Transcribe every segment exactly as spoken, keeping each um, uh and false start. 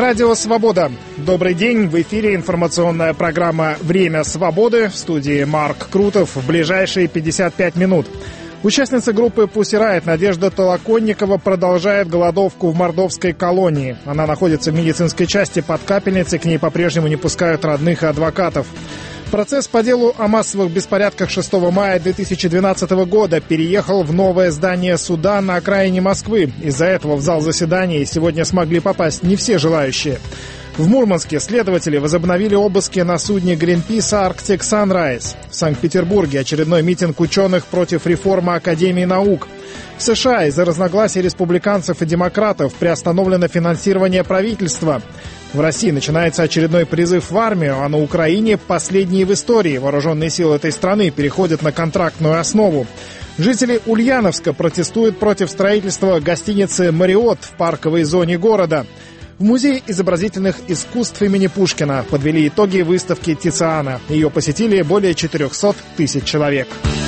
Радио «Свобода». Добрый день. В эфире информационная программа «Время свободы». В студии Марк Крутов. В ближайшие пятьдесят пять минут. Участница группы Pussy Riot Надежда Толоконникова продолжает голодовку в мордовской колонии. Она находится в медицинской части под капельницей. К ней по-прежнему не пускают родных и адвокатов. Процесс по делу о массовых беспорядках шестого мая две тысячи двенадцатого года переехал в новое здание суда на окраине Москвы. Из-за этого в зал заседаний сегодня смогли попасть не все желающие. В Мурманске следователи возобновили обыски на судне Greenpeace Arctic Sunrise. В Санкт-Петербурге очередной митинг ученых против реформы Академии наук. В США из-за разногласий республиканцев и демократов приостановлено финансирование правительства. В России начинается очередной призыв в армию, а на Украине последние в истории. Вооруженные силы этой страны переходят на контрактную основу. Жители Ульяновска протестуют против строительства гостиницы «Мариот» в парковой зоне города. В Музее изобразительных искусств имени Пушкина подвели итоги выставки Тициана. Ее посетили более четырехсот тысяч человек.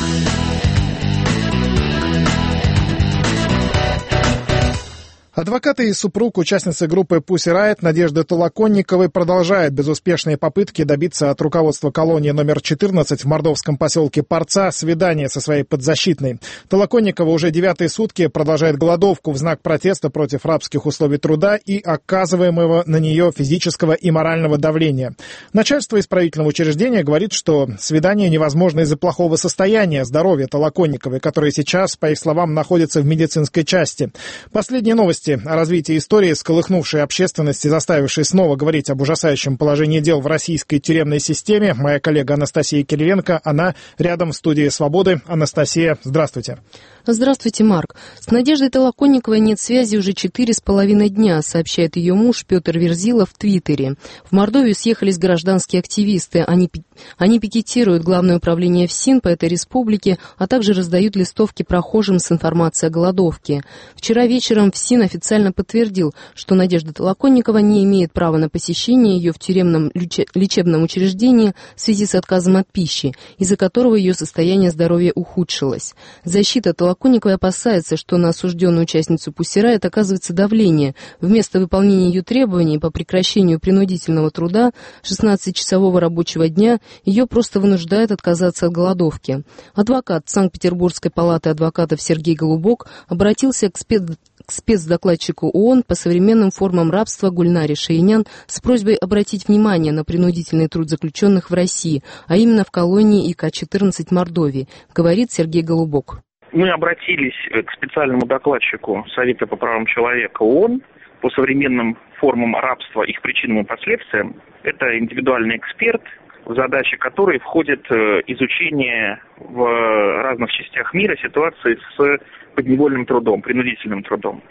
Адвокаты и супруг участницы группы Pussy Riot Надежды Толоконниковой продолжают безуспешные попытки добиться от руководства колонии номер четырнадцать в мордовском поселке Порца свидания со своей подзащитной. Толоконникова уже девятые сутки продолжает голодовку в знак протеста против рабских условий труда и оказываемого на нее физического и морального давления. Начальство исправительного учреждения говорит, что свидание невозможно из-за плохого состояния здоровья Толоконниковой, которая сейчас, по их словам, находится в медицинской части. Последние новости о развитии истории, сколыхнувшей общественность и заставившей снова говорить об ужасающем положении дел в российской тюремной системе. Моя коллега Анастасия Кириленко, она рядом в студии «Свободы». Анастасия, здравствуйте. Здравствуйте, Марк. С Надеждой Толоконниковой нет связи уже четыре с половиной дня, сообщает ее муж Петр Верзилов в Твиттере. В Мордовию съехались гражданские активисты. Они, они пикетируют Главное управление ФСИН по этой республике, а также раздают листовки прохожим с информацией о голодовке. Вчера вечером ФСИН официально подтвердил, что Надежда Толоконникова не имеет права на посещение ее в тюремном лечебном учреждении в связи с отказом от пищи, из-за которого ее состояние здоровья ухудшилось. Защита Толоконниковой опасается, что на осужденную участницу Pussy Riot оказывается давление. Вместо выполнения ее требований по прекращению принудительного труда шестнадцатичасового рабочего дня ее просто вынуждают отказаться от голодовки. Адвокат Санкт-Петербургской палаты адвокатов Сергей Голубок обратился к спец... к спецдокладчику ООН по современным формам рабства Гульнаре Шаинян с просьбой обратить внимание на принудительный труд заключенных в России, а именно в колонии И К четырнадцать Мордовии, говорит Сергей Голубок. Мы обратились к специальному докладчику Совета по правам человека ООН по современным формам рабства, их причинам и последствиям. Это индивидуальный эксперт, в задачи которой входит изучение в разных частях мира ситуации с подневольным трудом, принудительным трудом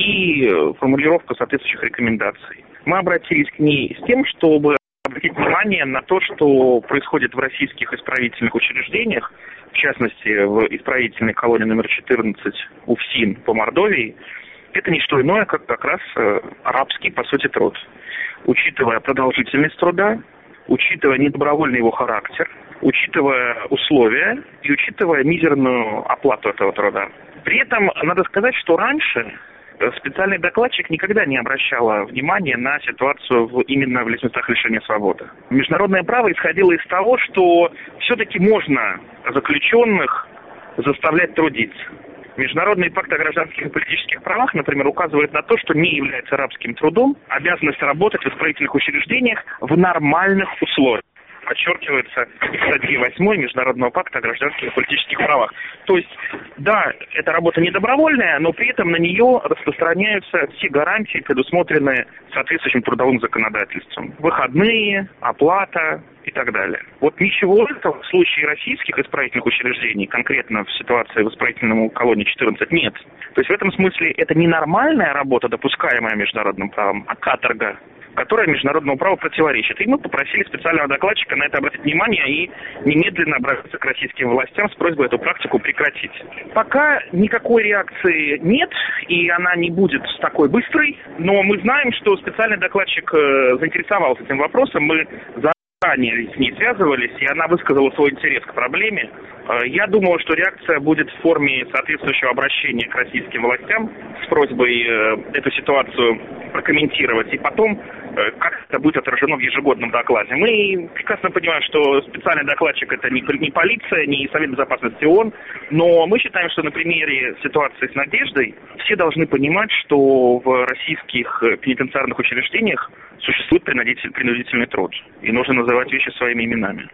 и формулировка соответствующих рекомендаций. Мы обратились к ней с тем, чтобы обратить внимание на то, что происходит в российских исправительных учреждениях, в частности, в исправительной колонии номер четырнадцать УФСИН по Мордовии. Это не что иное, как как раз рабский, по сути, труд. Учитывая продолжительность труда, учитывая недобровольный его характер, учитывая условия и учитывая мизерную оплату этого труда. При этом надо сказать, что раньше специальный докладчик никогда не обращала внимания на ситуацию в, именно в местах лишения свободы. Международное право исходило из того, что все-таки можно заключенных заставлять трудиться. Международный пакт о гражданских и политических правах, например, указывает на то, что не является рабским трудом обязанность работать в исправительных учреждениях в нормальных условиях. Подчеркивается статьей восьмой Международного пакта о гражданских и политических правах. То есть, да, эта работа не добровольная, но при этом на нее распространяются все гарантии, предусмотренные соответствующим трудовым законодательством. Выходные, оплата и так далее. Вот ничего этого в случае российских исправительных учреждений, конкретно в ситуации в исправительном колонии четырнадцать, нет. То есть в этом смысле это не нормальная работа, допускаемая международным правом, а каторга, которая международному праву противоречит. И мы попросили специального докладчика на это обратить внимание и немедленно обратиться к российским властям с просьбой эту практику прекратить. Пока никакой реакции нет, и она не будет такой быстрой, но мы знаем, что специальный докладчик заинтересовался этим вопросом. Мы заранее с ней связывались, и она высказала свой интерес к проблеме. Я думаю, что реакция будет в форме соответствующего обращения к российским властям с просьбой эту ситуацию прокомментировать и потом как это будет отражено в ежегодном докладе. Мы прекрасно понимаем, что специальный докладчик это не, не полиция, не Совет Безопасности ООН, но мы считаем, что на примере ситуации с Надеждой все должны понимать, что в российских пенитенциарных учреждениях существует принудительный, принудительный труд, и нужно называть вещи своими именами.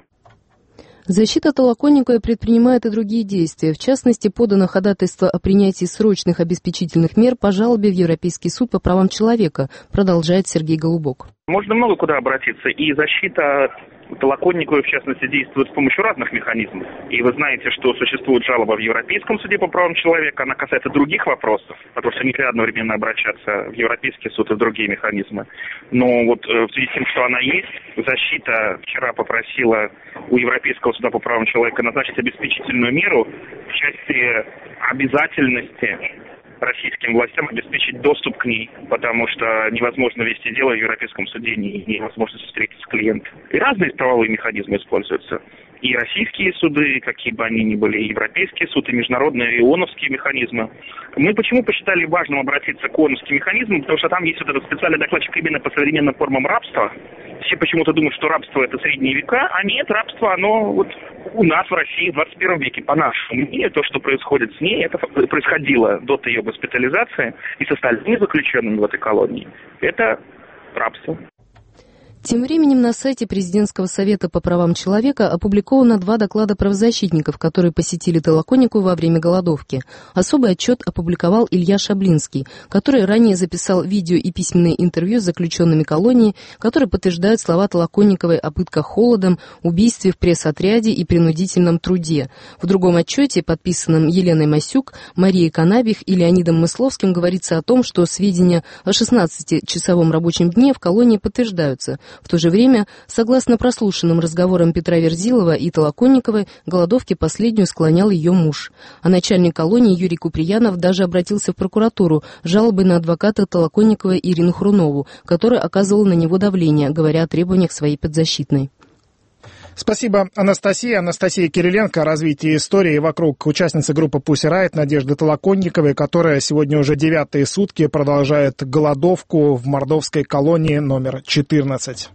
Защита Толоконниковой предпринимает и другие действия. В частности, подано ходатайство о принятии срочных обеспечительных мер по жалобе в Европейский суд по правам человека, продолжает Сергей Голубок. Можно много куда обратиться, и защита Толоконниковой, в частности, действует с помощью разных механизмов. И вы знаете, что существует жалоба в Европейском суде по правам человека, она касается других вопросов, потому что нельзя одновременно обращаться в Европейский суд и в другие механизмы. Но вот в связи с тем, что она есть, защита вчера попросила у Европейского суда по правам человека назначить обеспечительную меру в части обязательности российским властям обеспечить доступ к ней, потому что невозможно вести дело в Европейском суде, не имея возможности встретиться с клиентом. И разные правовые механизмы используются. И российские суды, какие бы они ни были, и Европейский суд, и международные, и ООНовские механизмы. Мы почему посчитали важным обратиться к ООНовским механизмам? Потому что там есть вот этот специальный докладчик именно по современным формам рабства. Все почему-то думают, что рабство это средние века, а нет, рабство, оно вот у нас в России в двадцать первом веке, по нашему мнению, то, что происходит с ней, это происходило до ее госпитализации и с остальными заключенными в этой колонии. Это рабство. Тем временем на сайте Президентского совета по правам человека опубликовано два доклада правозащитников, которые посетили Толоконникову во время голодовки. Особый отчет опубликовал Илья Шаблинский, который ранее записал видео и письменные интервью с заключенными колонии, которые подтверждают слова Толоконниковой о пытках холодом, убийстве в пресс-отряде и принудительном труде. В другом отчете, подписанном Еленой Масюк, Марией Канабих и Леонидом Мысловским, говорится о том, что сведения о шестнадцатичасовом рабочем дне в колонии подтверждаются. В то же время, согласно прослушанным разговорам Петра Верзилова и Толоконниковой, голодовке последнюю склонял ее муж. А начальник колонии Юрий Куприянов даже обратился в прокуратуру с жалобой на адвоката Толоконниковой Ирину Хрунову, которая оказывала на него давление, говоря о требованиях своей подзащитной. Спасибо, Анастасия. Анастасия Кириленко о развитии истории вокруг участницы группы Pussy Riot Надежды Толоконниковой, которая сегодня уже девятые сутки продолжает голодовку в мордовской колонии номер четырнадцать.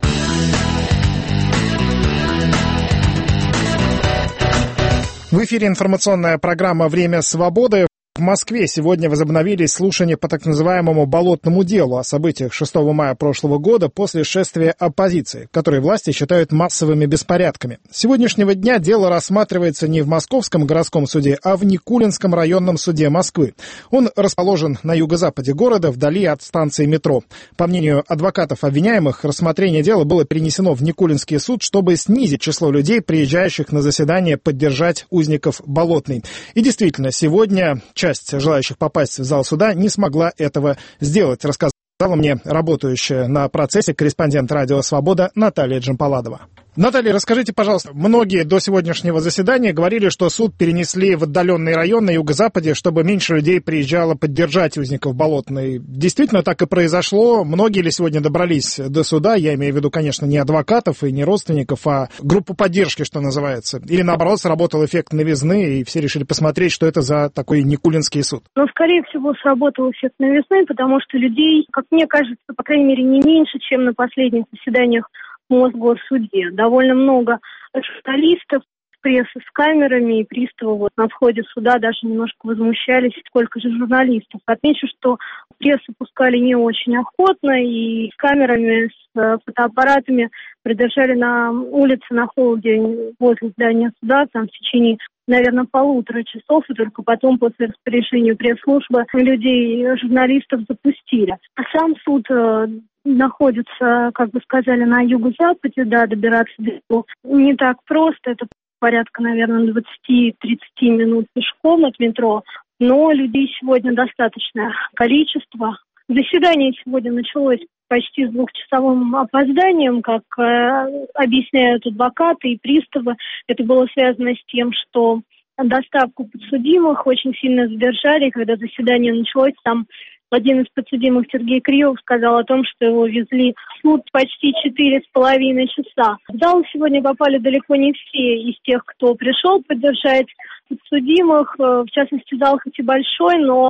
В эфире информационная программа «Время свободы». В Москве сегодня возобновились слушания по так называемому «болотному делу» о событиях шестого мая прошлого года после шествия оппозиции, которые власти считают массовыми беспорядками. С сегодняшнего дня дело рассматривается не в Московском городском суде, а в Никулинском районном суде Москвы. Он расположен на юго-западе города, вдали от станции метро. По мнению адвокатов обвиняемых, рассмотрение дела было перенесено в Никулинский суд, чтобы снизить число людей, приезжающих на заседание поддержать узников Болотной. И действительно, сегодня часть желающих попасть в зал суда не смогла этого сделать, рассказала мне работающая на процессе корреспондент «Радио Свобода» Наталья Джампаладова. Наталья, расскажите, пожалуйста, многие до сегодняшнего заседания говорили, что суд перенесли в отдаленный район на юго-западе, чтобы меньше людей приезжало поддержать узников Болотной. Действительно, так и произошло. Многие ли сегодня добрались до суда? Я имею в виду, конечно, не адвокатов и не родственников, а группу поддержки, что называется. Или, наоборот, сработал эффект новизны, и все решили посмотреть, что это за такой Никулинский суд. Ну, скорее всего, сработал эффект новизны, потому что людей, как мне кажется, по крайней мере, не меньше, чем на последних заседаниях в Мосгорсуде. Довольно много журналистов, прессы с камерами и приставы вот на входе суда даже немножко возмущались, сколько же журналистов. Отмечу, что прессу пускали не очень охотно, и с камерами, с фотоаппаратами придержали на улице на холоде возле здания суда там в течение, наверное, полутора часов, и только потом, после распоряжения пресс-службы, людей, журналистов запустили. А сам суд э, находится, как бы сказали, на юго-западе, да, добираться до него не так просто, это порядка, наверное, двадцать-тридцать минут пешком от метро, но людей сегодня достаточное количество. Заседание сегодня началось почти с двухчасовым опозданием, как э, объясняют адвокаты и приставы. Это было связано с тем, что доставку подсудимых очень сильно задержали. Когда заседание началось, там один из подсудимых, Сергей Криев, сказал о том, что его везли в суд почти четыре с половиной часа. В зал сегодня попали далеко не все из тех, кто пришел поддержать подсудимых. В частности, зал хоть и большой, но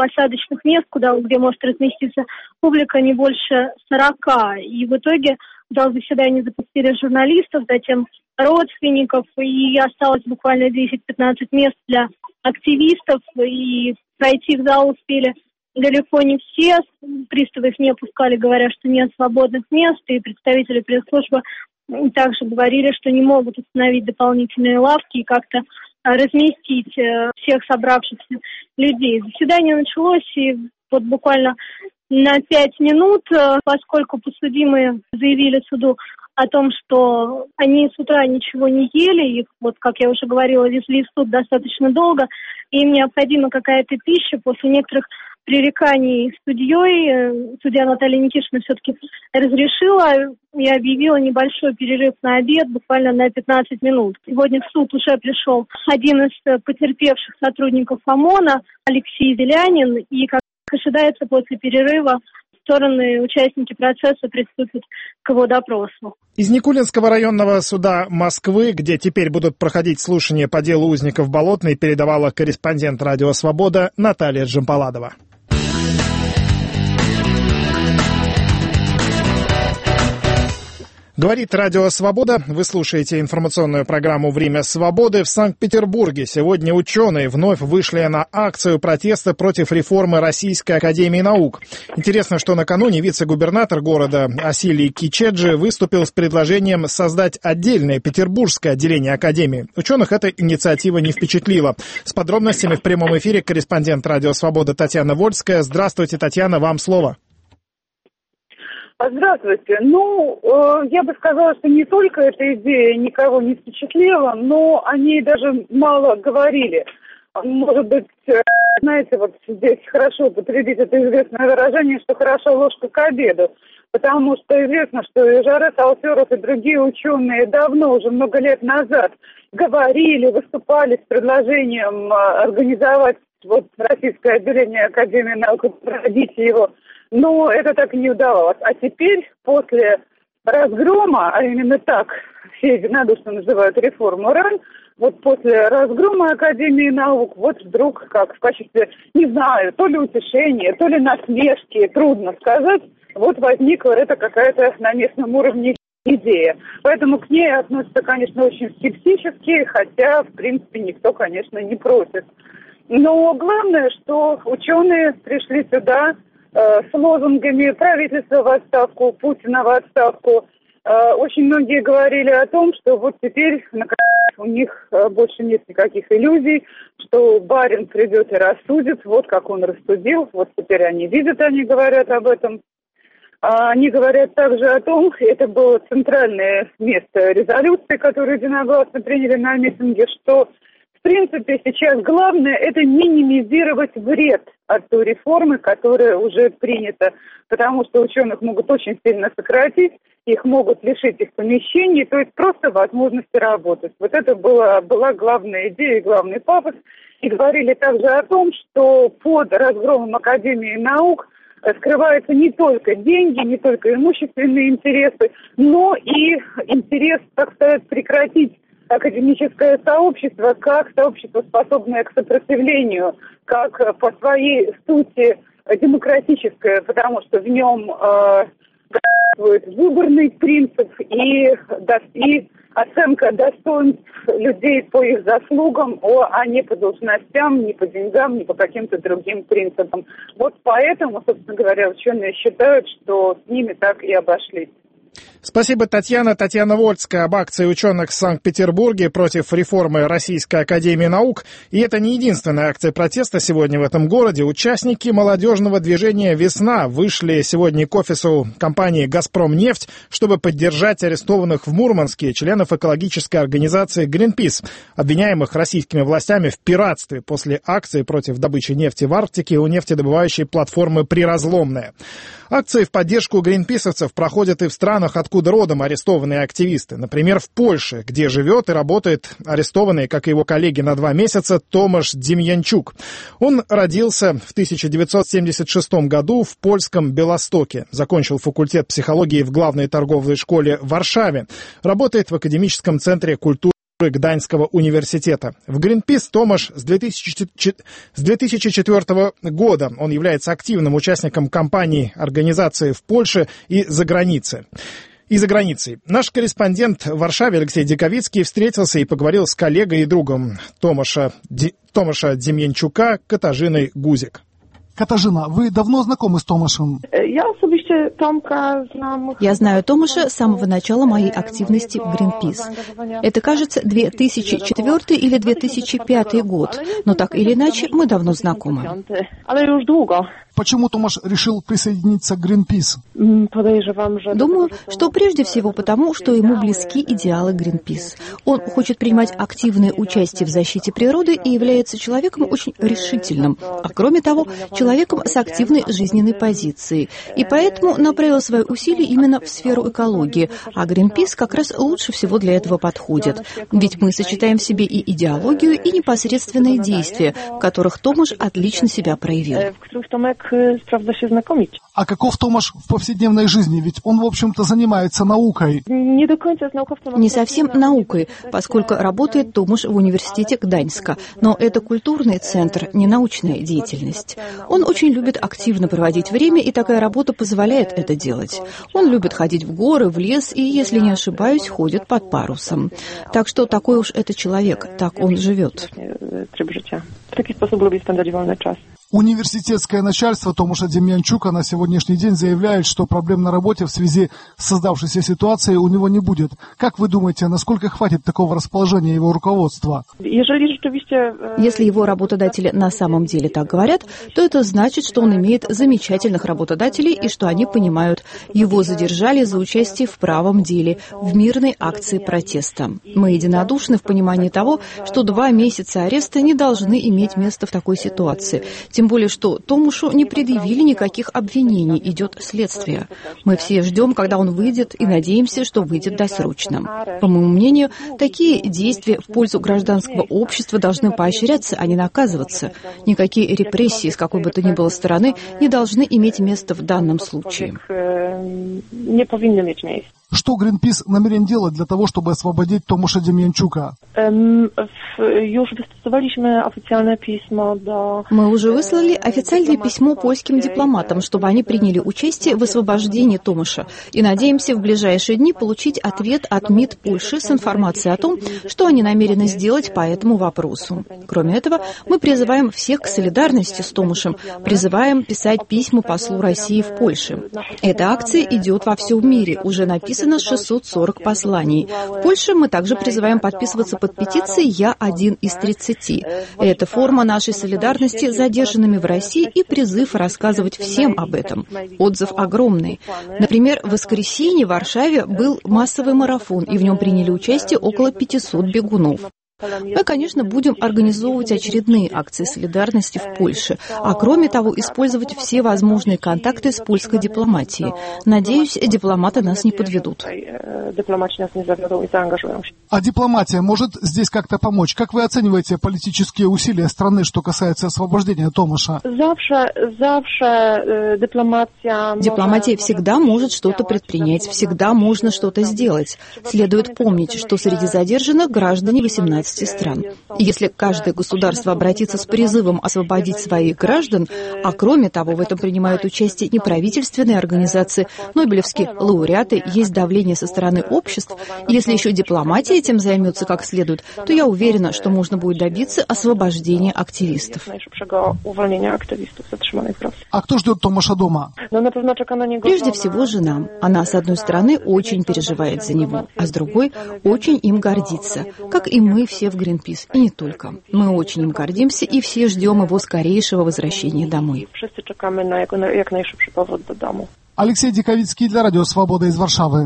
посадочных мест, куда, где может разместиться публика, не больше сорока. И в итоге в зал заседания запустили журналистов, затем родственников, и осталось буквально десять-пятнадцать мест для активистов, и пройти в зал успели далеко не все. Приставы их не пускали, говоря, что нет свободных мест, и представители пресс-службы также говорили, что не могут установить дополнительные лавки и как-то разместить всех собравшихся людей. Заседание началось, и вот буквально на пять минут, поскольку подсудимые заявили суду о том, что они с утра ничего не ели, их, вот, как я уже говорила, везли в суд достаточно долго, и им необходима какая-то пища. После некоторых пререканий с судьей, судья Наталья Никишина все-таки разрешила и объявила небольшой перерыв на обед, буквально на пятнадцать минут. Сегодня в суд уже пришел один из потерпевших сотрудников ОМОНа, Алексей Зелянин, и, как ожидается, после перерыва стороны, участники процесса приступят к его допросу. Из Никулинского районного суда Москвы, где теперь будут проходить слушания по делу узников Болотной, передавала корреспондент «Радио Свобода» Наталья Джампаладова. Говорит Радио Свобода. Вы слушаете информационную программу «Время свободы». В Санкт-Петербурге сегодня ученые вновь вышли на акцию протеста против реформы Российской академии наук. Интересно, что накануне вице-губернатор города Асилий Кичеджи выступил с предложением создать отдельное петербургское отделение академии. Ученых эта инициатива не впечатлила. С подробностями в прямом эфире корреспондент Радио Свобода Татьяна Вольская. Здравствуйте, Татьяна, вам слово. Здравствуйте. Ну, э, я бы сказала, что не только эта идея никого не впечатлила, но о ней даже мало говорили. Может быть, э, знаете, вот здесь хорошо употребить это известное выражение, что хороша ложка к обеду, потому что известно, что и Жарес Алферов, и другие ученые давно, уже много лет назад, говорили, выступали с предложением э, организовать вот российское отделение Академии наук, проводить его. Но это так и не удавалось. А теперь, после разгрома, а именно так все единодушно называют реформу РАН, вот после разгрома Академии наук, вот вдруг, как в качестве, не знаю, то ли утешения, то ли насмешки, трудно сказать, вот возникла это какая-то на местном уровне идея. Поэтому к ней относятся, конечно, очень скептически, хотя, в принципе, никто, конечно, не против. Но главное, что ученые пришли сюда с лозунгами «правительство в отставку», «Путина в отставку». Очень многие говорили о том, что вот теперь, наконец, у них больше нет никаких иллюзий, что барин придет и рассудит, вот как он рассудил, вот теперь они видят, они говорят об этом. Они говорят также о том, это было центральное место резолюции, которую единогласно приняли на митинге, что в принципе, сейчас главное – это минимизировать вред от той реформы, которая уже принята, потому что ученых могут очень сильно сократить, их могут лишить их помещений, то есть просто возможности работать. Вот это была, была главная идея и главный пафос. И говорили также о том, что под разгромом Академии наук скрываются не только деньги, не только имущественные интересы, но и интерес, так сказать, прекратить академическое сообщество как сообщество, способное к сопротивлению, как по своей сути демократическое, потому что в нем э, действует выборный принцип и, и оценка достоинств людей по их заслугам, а не по должностям, не по деньгам, не по каким-то другим принципам. Вот поэтому, собственно говоря, ученые считают, что с ними так и обошлись. Спасибо, Татьяна. Татьяна Вольская об акции ученых в Санкт-Петербурге против реформы Российской академии наук. И это не единственная акция протеста сегодня в этом городе. Участники молодежного движения «Весна» вышли сегодня к офису компании «Газпромнефть», чтобы поддержать арестованных в Мурманске членов экологической организации «Гринпис», обвиняемых российскими властями в пиратстве после акции против добычи нефти в Арктике у нефтедобывающей платформы «Приразломная». Акции в поддержку гринписовцев проходят и в странах, откуда родом арестованные активисты. Например, в Польше, где живет и работает арестованный, как и его коллеги, на два месяца Томаш Демьянчук. Он родился в тысяча девятьсот семьдесят шестом году в польском Белостоке. Закончил факультет психологии в главной торговой школе в Варшаве. Работает в академическом центре культуры Гданьского университета. В Greenpeace Томаш с две тысячи четвёртого года. Он является активным участником кампаний организации в Польше и за границей. И за границей. Наш корреспондент в Варшаве Алексей Диковицкий встретился и поговорил с коллегой и другом Томаша, Ди, Томаша Демьянчука Катажиной Гузик. Катажина, вы давно знакомы с Томашем? Я знаю Томаша с самого начала моей активности в Greenpeace. Это, кажется, две тысячи четвёртый или две тысячи пятый год, но так или иначе мы давно знакомы. Почему Томаш решил присоединиться к Greenpeace? Думаю, что прежде всего потому, что ему близки идеалы Greenpeace. Он хочет принимать активное участие в защите природы и является человеком очень решительным, а кроме того, человеком с активной жизненной позицией. И поэтому направил свои усилия именно в сферу экологии, а Greenpeace как раз лучше всего для этого подходит. Ведь мы сочетаем в себе и идеологию, и непосредственные действия, в которых Томаш отлично себя проявил. А каков Томаш в повседневной жизни? Ведь он, в общем-то, занимается наукой. Не совсем наукой, поскольку работает Томаш в университете Гданьска. Но это культурный центр, не научная деятельность. Он очень любит активно проводить время, и такая работа позволяет это делать. Он любит ходить в горы, в лес и, если не ошибаюсь, ходит под парусом. Так что такой уж это человек, так он живет. Университетское начальство Томаша Демьянчука на сегодняшний день заявляет, что проблем на работе в связи с создавшейся ситуацией у него не будет. Как вы думаете, насколько хватит такого расположения его руководства? Если его работодатели на самом деле так говорят, то это значит, что он имеет замечательных работодателей и что они понимают, его задержали за участие в правом деле, в мирной акции протеста. Мы единодушны в понимании того, что два месяца ареста не должны иметь места в такой ситуации. Тем более, что Томашу не предъявили никаких обвинений, идет следствие. Мы все ждем, когда он выйдет, и надеемся, что выйдет досрочно. По моему мнению, такие действия в пользу гражданского общества должны поощряться, а не наказываться. Никакие репрессии с какой бы то ни было стороны не должны иметь места в данном случае. Что Greenpeace намерен делать для того, чтобы освободить Томаша Демьянчука? Мы уже выслали официальное письмо польским дипломатам, чтобы они приняли участие в освобождении Томаша. И надеемся в ближайшие дни получить ответ от МИД Польши с информацией о том, что они намерены сделать по этому вопросу. Кроме этого, мы призываем всех к солидарности с Томашем, призываем писать письма послу России в Польше. Эта акция идет во всем мире, уже написано шестьсот сорок посланий. В Польше мы также призываем подписываться под петицией «Я один из тридцати». Это форма нашей солидарности с задержанными в России и призыв рассказывать всем об этом. Отзыв огромный. Например, в воскресенье в Варшаве был массовый марафон, и в нем приняли участие около пятисот бегунов. Мы, конечно, будем организовывать очередные акции солидарности в Польше, а кроме того, использовать все возможные контакты с польской дипломатией. Надеюсь, дипломаты нас не подведут. А дипломатия может здесь как-то помочь? Как вы оцениваете политические усилия страны, что касается освобождения Томаша? Дипломатия всегда может что-то предпринять, всегда можно что-то сделать. Следует помнить, что среди задержанных граждане восемнадцати стран. И если каждое государство обратится с призывом освободить своих граждан, а кроме того, в этом принимают участие неправительственные организации, нобелевские лауреаты, есть давление со стороны обществ, и если еще дипломатия этим займется как следует, то я уверена, что можно будет добиться освобождения активистов. А кто ждет Томаша дома? Прежде всего, жена. Она, с одной стороны, очень переживает за него, а с другой, очень им гордится, как и мы все в Greenpeace, и не только. Мы очень им гордимся и все ждем его скорейшего возвращения домой. Алексей Диковицкий для Радио Свобода из Варшавы.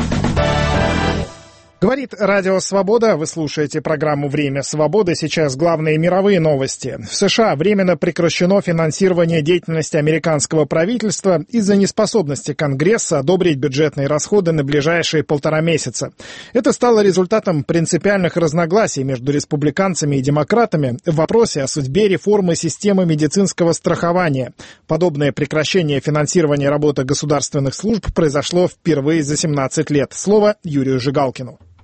Говорит Радио Свобода. Вы слушаете программу «Время свободы». Сейчас главные мировые новости. В США временно прекращено финансирование деятельности американского правительства из-за неспособности Конгресса одобрить бюджетные расходы на ближайшие полтора месяца. Это стало результатом принципиальных разногласий между республиканцами и демократами в вопросе о судьбе реформы системы медицинского страхования. Подобное прекращение финансирования работы государственных служб произошло впервые за семнадцать лет. Слово Юрию Жигалкину.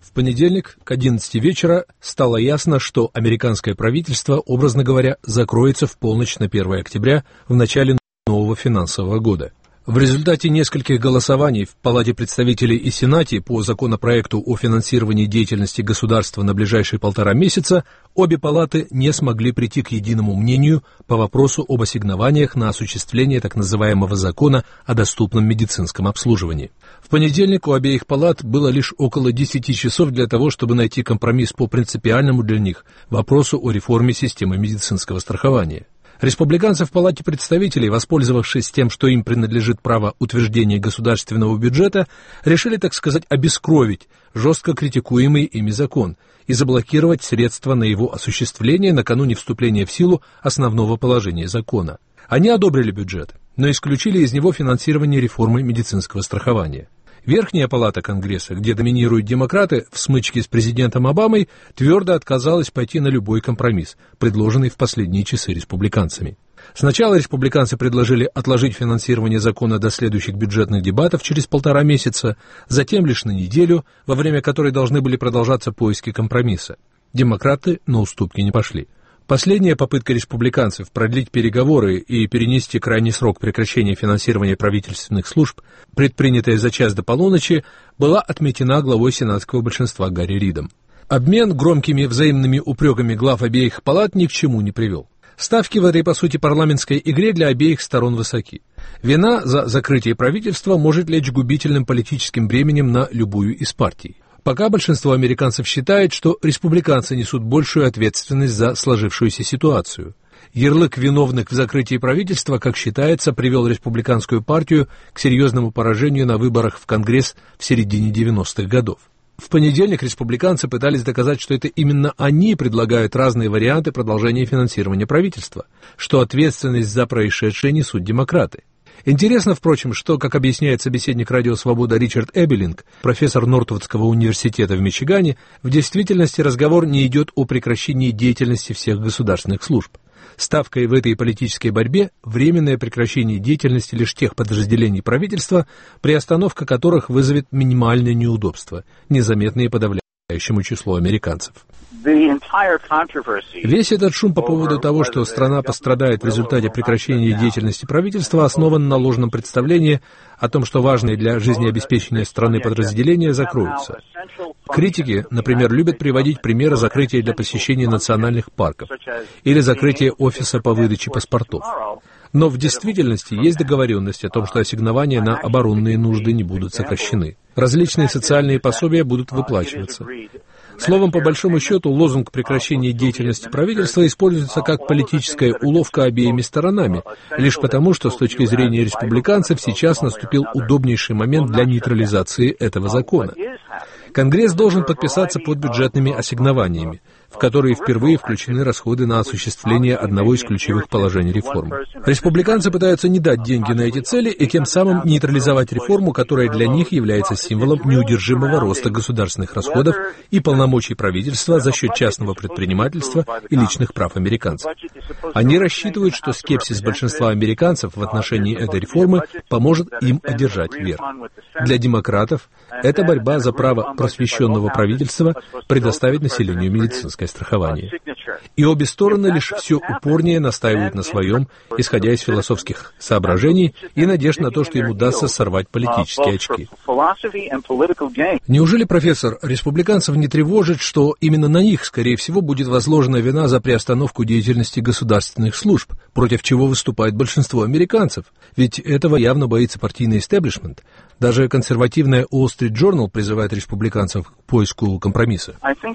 В понедельник к одиннадцати вечера стало ясно, что американское правительство, образно говоря, закроется в полночь на первое октября в начале нового финансового года. В результате нескольких голосований в Палате представителей и Сенате по законопроекту о финансировании деятельности государства на ближайшие полтора месяца обе палаты не смогли прийти к единому мнению по вопросу об ассигнованиях на осуществление так называемого закона о доступном медицинском обслуживании. В понедельник у обеих палат было лишь около десяти часов для того, чтобы найти компромисс по принципиальному для них вопросу о реформе системы медицинского страхования. Республиканцы в Палате представителей, воспользовавшись тем, что им принадлежит право утверждения государственного бюджета, решили, так сказать, обескровить жестко критикуемый ими закон и заблокировать средства на его осуществление накануне вступления в силу основного положения закона. Они одобрили бюджет, но исключили из него финансирование реформы медицинского страхования. Верхняя палата Конгресса, где доминируют демократы, в смычке с президентом Обамой, твердо отказалась пойти на любой компромисс, предложенный в последние часы республиканцами. Сначала республиканцы предложили отложить финансирование закона до следующих бюджетных дебатов через полтора месяца, затем лишь на неделю, во время которой должны были продолжаться поиски компромисса. Демократы на уступки не пошли. Последняя попытка республиканцев продлить переговоры и перенести крайний срок прекращения финансирования правительственных служб, предпринятая за час до полуночи, была отметена главой сенатского большинства Гарри Ридом. Обмен громкими взаимными упреками глав обеих палат ни к чему не привел. Ставки в этой, по сути, парламентской игре для обеих сторон высоки. Вина за закрытие правительства может лечь губительным политическим бременем на любую из партий. Пока большинство американцев считает, что республиканцы несут большую ответственность за сложившуюся ситуацию. Ярлык виновных в закрытии правительства, как считается, привел республиканскую партию к серьезному поражению на выборах в Конгресс в середине девяностых годов. В понедельник республиканцы пытались доказать, что это именно они предлагают разные варианты продолжения финансирования правительства, что ответственность за происшедшее несут демократы. Интересно, впрочем, что, как объясняет собеседник «Радио Свобода» Ричард Эбелинг, профессор Нортвудского университета в Мичигане, в действительности разговор не идет о прекращении деятельности всех государственных служб. Ставкой в этой политической борьбе временное прекращение деятельности лишь тех подразделений правительства, приостановка которых вызовет минимальное неудобство, незаметные подавляющему числу американцев. Весь этот шум по поводу того, что страна пострадает в результате прекращения деятельности правительства, основан на ложном представлении о том, что важные для жизнеобеспечения страны подразделения закроются. Критики, например, любят приводить примеры закрытия для посещения национальных парков или закрытия офиса по выдаче паспортов. Но в действительности есть договоренность о том, что ассигнования на оборонные нужды не будут сокращены. Различные социальные пособия будут выплачиваться. Словом, по большому счету, лозунг прекращения деятельности правительства используется как политическая уловка обеими сторонами, лишь потому, что с точки зрения республиканцев сейчас наступил удобнейший момент для нейтрализации этого закона. Конгресс должен подписаться под бюджетными ассигнованиями, в которые впервые включены расходы на осуществление одного из ключевых положений реформы. Республиканцы пытаются не дать деньги на эти цели и тем самым нейтрализовать реформу, которая для них является символом неудержимого роста государственных расходов и полномочий правительства за счет частного предпринимательства и личных прав американцев. Они рассчитывают, что скепсис большинства американцев в отношении этой реформы поможет им одержать верх. Для демократов это борьба за право просвещенного правительства предоставить населению медицинское страхование. И обе стороны лишь все упорнее настаивают на своем, исходя из философских соображений и надежд на то, что им удастся сорвать политические очки. Неужели, профессор, республиканцев не тревожит, что именно на них, скорее всего, будет возложена вина за приостановку деятельности государственных служб, против чего выступает большинство американцев? Ведь этого явно боится партийный истеблишмент. Даже консервативная Wall Street Journal призывает республиканцев к поиску компромисса.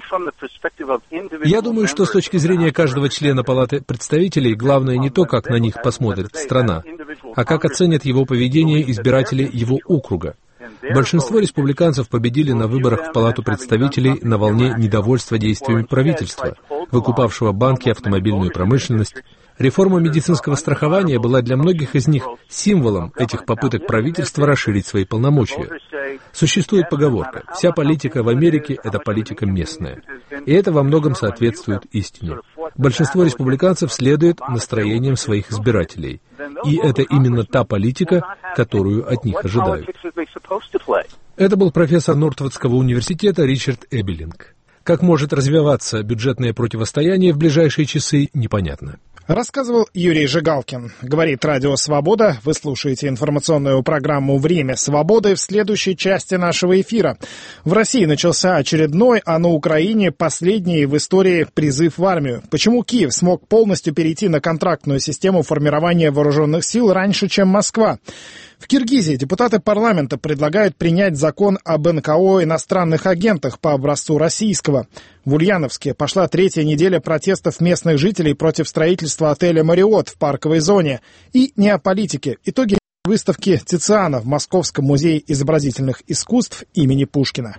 Я думаю, что с точки зрения каждого члена Палаты представителей, главное не то, как на них посмотрит страна, а как оценят его поведение избиратели его округа. Большинство республиканцев победили на выборах в Палату представителей на волне недовольства действиями правительства, выкупавшего банки, автомобильную промышленность. Реформа медицинского страхования была для многих из них символом этих попыток правительства расширить свои полномочия. Существует поговорка: «Вся политика в Америке – это политика местная». И это во многом соответствует истине. Большинство республиканцев следует настроениям своих избирателей. И это именно та политика, которую от них ожидают. Это был профессор Нортвудского университета Ричард Эбелинг. Как может развиваться бюджетное противостояние в ближайшие часы, непонятно. Рассказывал Юрий Жигалкин. Говорит Радио Свобода. Вы слушаете информационную программу «Время свободы» в следующей части нашего эфира. В России начался очередной, а на Украине последний в истории призыв в армию. Почему Киев смог полностью перейти на контрактную систему формирования вооруженных сил раньше, чем Москва? В Киргизии депутаты парламента предлагают принять закон об эн ка о иностранных агентах по образцу российского. В Ульяновске пошла третья неделя протестов местных жителей против строительства отеля «Мариот» в парковой зоне. И не о политике. Итоги выставки Тициана в Московском музее изобразительных искусств имени Пушкина.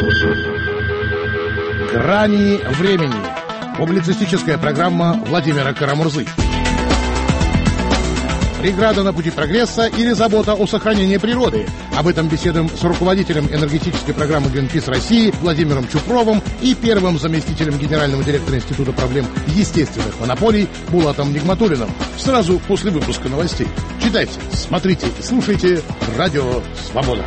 Грани времени. Публицистическая программа Владимира Карамурзы. Преграда на пути прогресса или забота о сохранении природы? Об этом беседуем с руководителем энергетической программы Greenpeace России Владимиром Чупровым и первым заместителем генерального директора Института проблем естественных монополий Булатом Нигматуллиным. Сразу после выпуска новостей. Читайте, смотрите и слушайте Радио Свобода.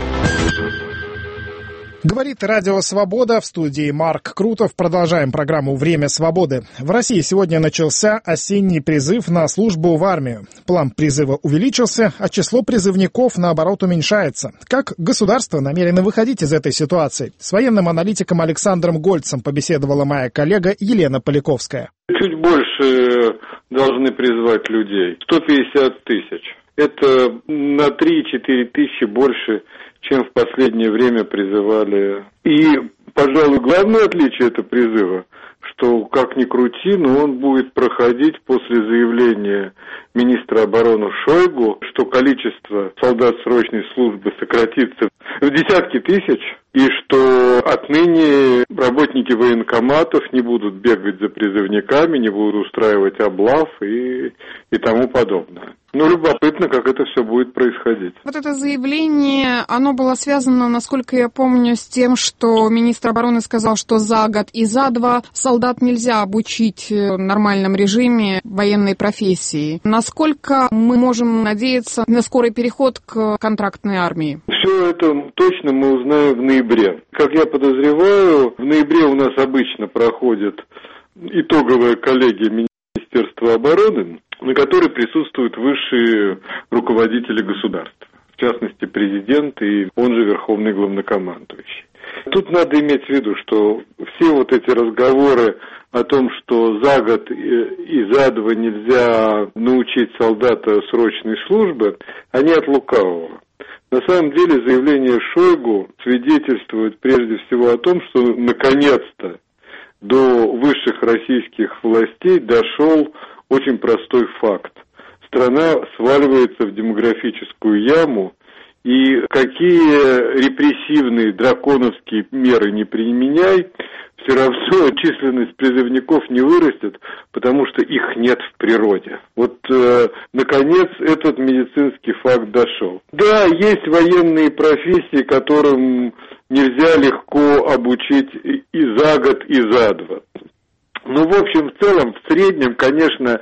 Говорит Радио Свобода, в студии Марк Крутов. Продолжаем программу «Время свободы». В России сегодня начался осенний призыв на службу в армию. План призыва увеличился, а число призывников, наоборот, уменьшается. Как государство намерено выходить из этой ситуации? С военным аналитиком Александром Гольцем побеседовала моя коллега Елена Поляковская. Чуть больше должны призвать людей. сто пятьдесят тысяч. Это на три-четыре тысячи больше, чем в последнее время призывали. И, пожалуй, главное отличие этого призыва, что, как ни крути, но он будет проходить после заявления министра обороны Шойгу, что количество солдат срочной службы сократится в десятки тысяч, и что отныне работники военкоматов не будут бегать за призывниками, не будут устраивать облав и, и тому подобное. Ну, любопытно, как это все будет происходить. Вот это заявление, оно было связано, насколько я помню, с тем, что министр обороны сказал, что за год и за два солдат нельзя обучить в нормальном режиме военной профессии. Насколько мы можем надеяться на скорый переход к контрактной армии? Все это точно мы узнаем в ноябре. Как я подозреваю, в ноябре у нас обычно проходит итоговая коллегия Министерства обороны, на которой присутствуют высшие руководители государства, в частности президент и он же верховный главнокомандующий. Тут надо иметь в виду, что все вот эти разговоры о том, что за год и за два нельзя научить солдата срочной службы, они от лукавого. На самом деле заявление Шойгу свидетельствует прежде всего о том, что наконец-то до высших российских властей дошел очень простой факт. Страна сваливается в демографическую яму, и какие репрессивные драконовские меры не применяй, все равно численность призывников не вырастет, потому что их нет в природе. Вот, э, наконец, этот медицинский факт дошел. Да, есть военные профессии, которым нельзя легко обучить и за год, и за два. Ну, в общем, в целом, в среднем, конечно,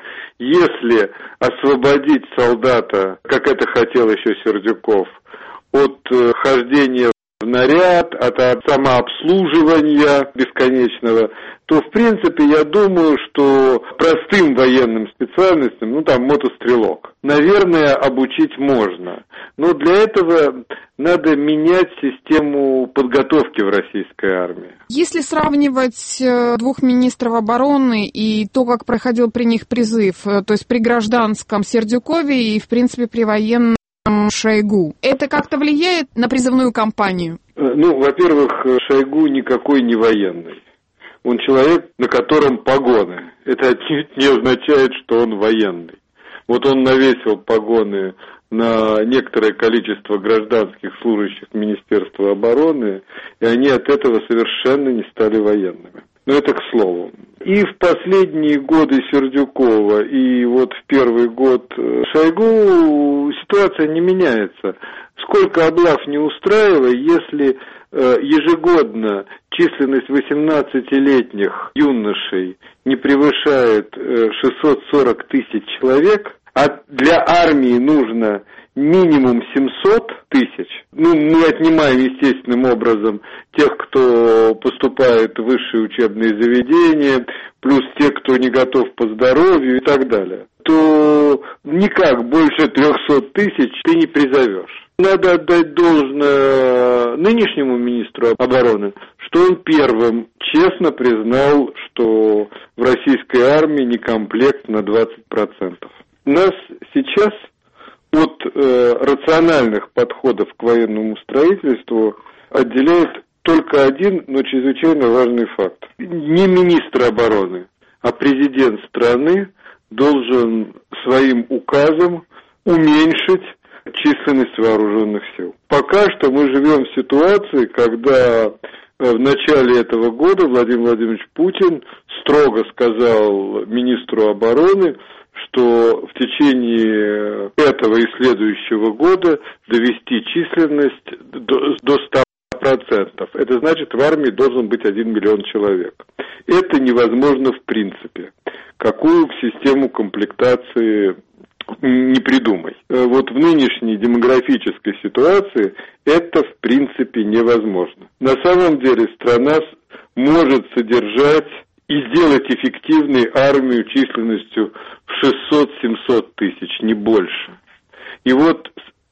если освободить солдата, как это хотел еще Сердюков, от э, хождения в наряд, от, от самообслуживания бесконечного, то, в принципе, я думаю, что простым военным специальностям, ну, там, мотострелок, наверное, обучить можно. Но для этого надо менять систему подготовки в российской армии. Если сравнивать двух министров обороны и то, как проходил при них призыв, то есть при гражданском Сердюкове и, в принципе, при военном Шойгу, это как-то влияет на призывную кампанию? Ну, во-первых, Шойгу никакой не военный. Он человек, на котором погоны. Это отнюдь не означает, что он военный. Вот он навесил погоны на некоторое количество гражданских служащих Министерства обороны, и они от этого совершенно не стали военными. Но это к слову. И в последние годы Сердюкова, и вот в первый год Шойгу ситуация не меняется. Сколько облав не устраивай, если э, ежегодно численность восемнадцатилетних юношей не превышает э, шестьсот сорок тысяч человек, а для армии нужно минимум семьсот тысяч. Ну, мы отнимаем естественным образом тех, кто поступает в высшие учебные заведения, плюс те, кто не готов по здоровью и так далее, то никак больше трехсот тысяч ты не призовешь. Надо отдать должное нынешнему министру обороны, что он первым честно признал, что в российской армии некомплект на двадцать процентов. Нас сейчас от э, рациональных подходов к военному строительству отделяет только один, но чрезвычайно важный факт. Не министр обороны, а президент страны должен своим указом уменьшить численность вооруженных сил. Пока что мы живем в ситуации, когда в начале этого года Владимир Владимирович Путин строго сказал министру обороны, что в течение этого и следующего года довести численность до, до ста процентов. Это значит, в армии должен быть один миллион человек. Это невозможно в принципе. Какую систему комплектации не придумай. Вот в нынешней демографической ситуации это в принципе невозможно. На самом деле страна может содержать и сделать эффективной армию численностью в шестьсот-семьсот тысяч, не больше. И вот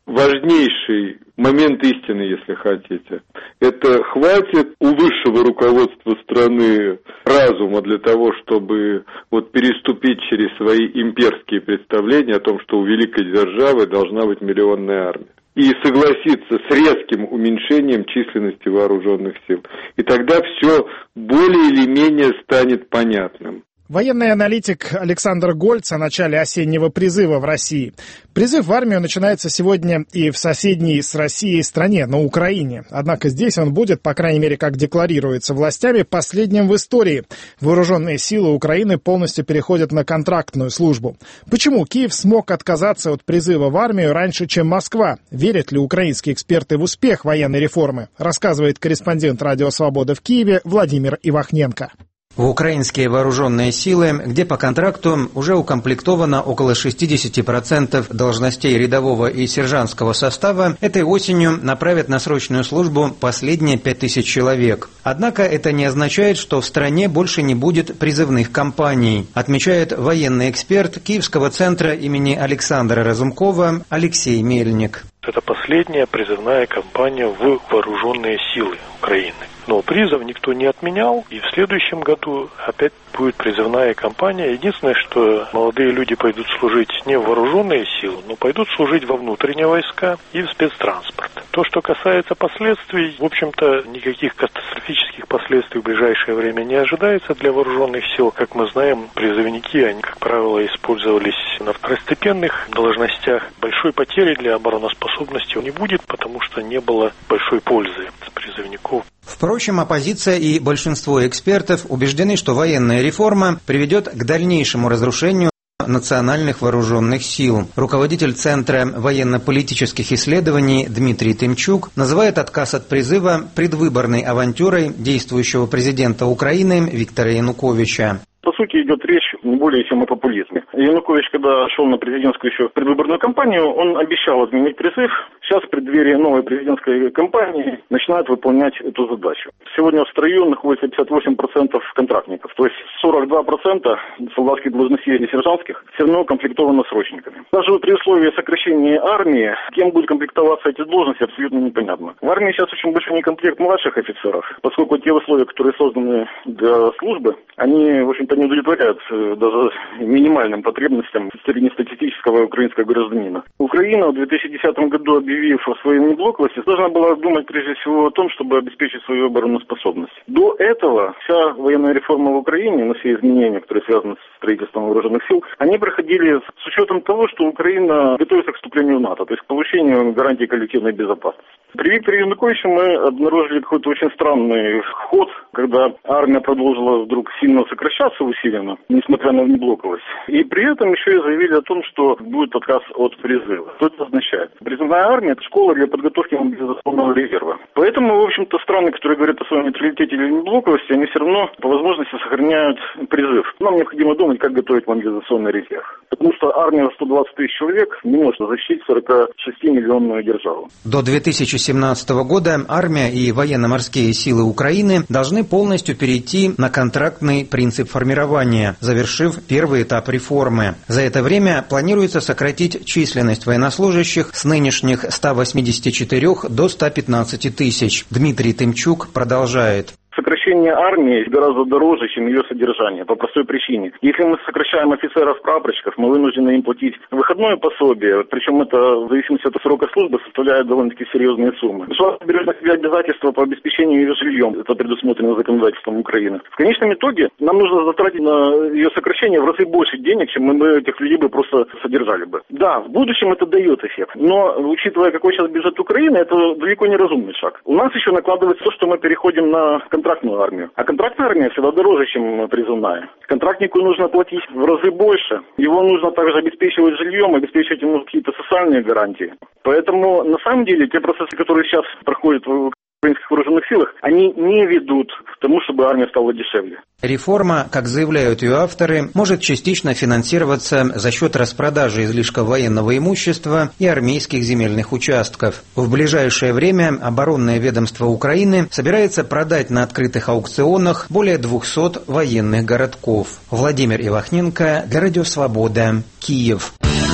важнейший момент истины, если хотите, это хватит у высшего руководства страны разума для того, чтобы вот переступить через свои имперские представления о том, что у великой державы должна быть миллионная армия, и согласиться с резким уменьшением численности вооруженных сил. И тогда все более или менее станет понятным. Военный аналитик Александр Гольц о начале осеннего призыва в России. Призыв в армию начинается сегодня и в соседней с Россией стране, на Украине. Однако здесь он будет, по крайней мере, как декларируется властями, последним в истории. Вооруженные силы Украины полностью переходят на контрактную службу. Почему Киев смог отказаться от призыва в армию раньше, чем Москва? Верят ли украинские эксперты в успех военной реформы? Рассказывает корреспондент Радио Свобода в Киеве Владимир Ивахненко. В украинские вооруженные силы, где по контракту уже укомплектовано около шестьдесят процентов должностей рядового и сержантского состава, этой осенью направят на срочную службу последние пять тысяч человек. Однако это не означает, что в стране больше не будет призывных кампаний, отмечает военный эксперт Киевского центра имени Александра Разумкова Алексей Мельник. Это последняя призывная кампания в вооруженные силы Украины. Но призыв никто не отменял, и в следующем году опять будет призывная кампания. Единственное, что молодые люди пойдут служить не в вооруженные силы, но пойдут служить во внутренние войска и в спецтранспорт. То, что касается последствий, в общем-то, никаких катастрофических последствий в ближайшее время не ожидается для вооруженных сил. Как мы знаем, призывники, они, как правило, использовались на второстепенных должностях. Большой потери для обороноспособности не будет, потому что не было большой пользы с призывников. Впрочем, оппозиция и большинство экспертов убеждены, что военная реформа приведет к дальнейшему разрушению национальных вооруженных сил. Руководитель Центра военно-политических исследований Дмитрий Тымчук называет отказ от призыва предвыборной авантюрой действующего президента Украины Виктора Януковича. По сути, идет речь не более чем о популизме. Янукович, когда шел на президентскую еще предвыборную кампанию, он обещал отменить призыв. Сейчас в преддверии новой президентской кампании начинает выполнять эту задачу. Сегодня в строю находится пятьдесят восемь процентов контрактников, то есть сорок два процента солдатских должностей и сержантских все равно комплектованы срочниками. Даже при условии сокращения армии, кем будут комплектоваться эти должности, абсолютно непонятно. В армии сейчас очень большой некомплект младших офицеров, поскольку те условия, которые созданы для службы, они, в общем-то, не удовлетворяют даже минимальным потребностям среднестатистического украинского гражданина. Украина в две тысячи десятом году, объявив о своей неблоковости, должна была думать прежде всего о том, чтобы обеспечить свою обороноспособность. До этого вся военная реформа в Украине, на все изменения, которые связаны с строительством вооруженных сил, они проходили с учетом того, что Украина готовится к вступлению в НАТО, то есть к получению гарантии коллективной безопасности. При Викторе Януковиче мы обнаружили какой-то очень странный ход, когда армия продолжила вдруг сильно сокращаться усиленно, несмотря на внеблоковость. И при этом еще и заявили о том, что будет отказ от призыва. Что это означает? Призывная армия – это школа для подготовки мобилизационного резерва. Поэтому, в общем-то, страны, которые говорят о своем нейтралитете или внеблоковости, они все равно по возможности сохраняют призыв. Нам необходимо думать, как готовить мобилизационный резерв. Потому что армия в сто двадцать тысяч человек не может защитить сорокашестимиллионную державу. До две тысячи семнадцатого года армия и военно-морские силы Украины должны полностью перейти на контрактный принцип формирования, завершив первый этап реформы. За это время планируется сократить численность военнослужащих с нынешних ста восьмидесяти четырёх до ста пятнадцати тысяч. Дмитрий Тымчук продолжает. Сокращение армии гораздо дороже, чем ее содержание, по простой причине. Если мы сокращаем офицеров-прапорщиков, мы вынуждены им платить выходное пособие, причем это в зависимости от срока службы составляет довольно-таки серьезные суммы. Государство берет на себя обязательства по обеспечению ее жильем, это предусмотрено законодательством Украины. В конечном итоге нам нужно затратить на ее сокращение в разы больше денег, чем мы этих людей бы просто содержали бы. Да, в будущем это дает эффект, но учитывая, какой сейчас бюджет Украины, это далеко не разумный шаг. У нас еще накладывается то, что мы переходим на контрактную армию. А контрактная армия всегда дороже, чем призывная. Контрактнику нужно платить в разы больше. Его нужно также обеспечивать жильем, обеспечивать ему какие-то социальные гарантии. Поэтому, на самом деле, те процессы, которые сейчас проходят в украинских вооруженных силах, они не ведут к тому, чтобы армия стала дешевле. Реформа, как заявляют ее авторы, может частично финансироваться за счет распродажи излишка военного имущества и армейских земельных участков. В ближайшее время оборонное ведомство Украины собирается продать на открытых аукционах более двухсот военных городков. Владимир Ивахненко для Радио Свобода, Киев.